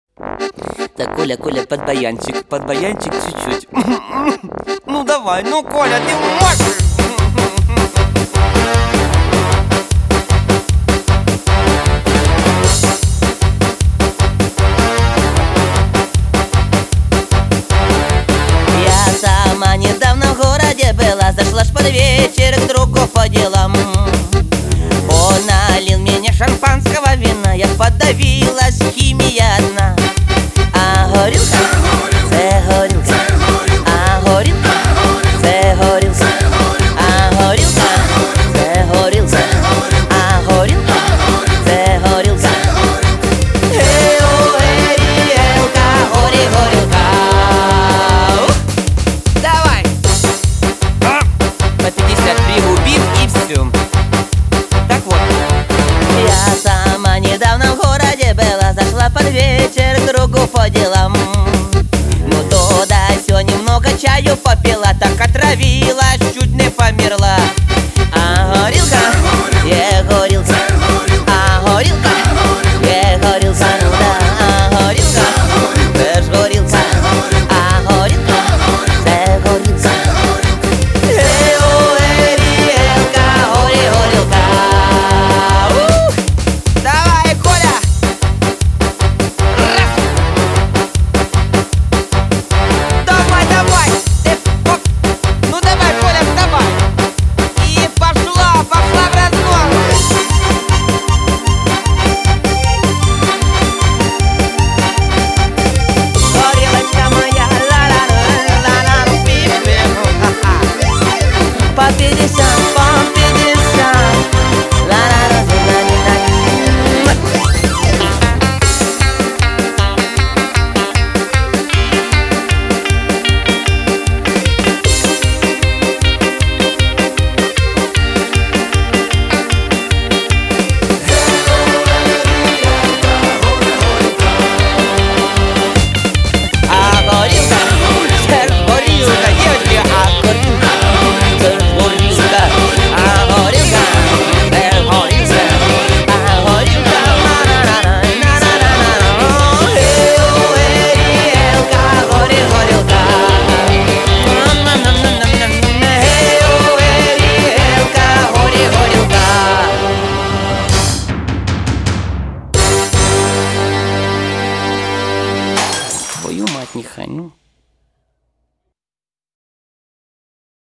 Так, Коля, под баянчик чуть-чуть. Ну давай, ну, Коля, ты можешь! Я сама недавно в городе была, зашла ж под вечер к другу по делам. Он налил мне шампанского вина, я подавилась, химия одна. А горілка, це горілка, а горілка, це горілка, а горілка, це горілка, а горілка, це горілка. Горілка, горілка. Давай! По 50 пригубив и все. Так вот, я сама недавно в городе была, зашла под вечер к другу по делам. Ну то да сё, немного чаю попила, так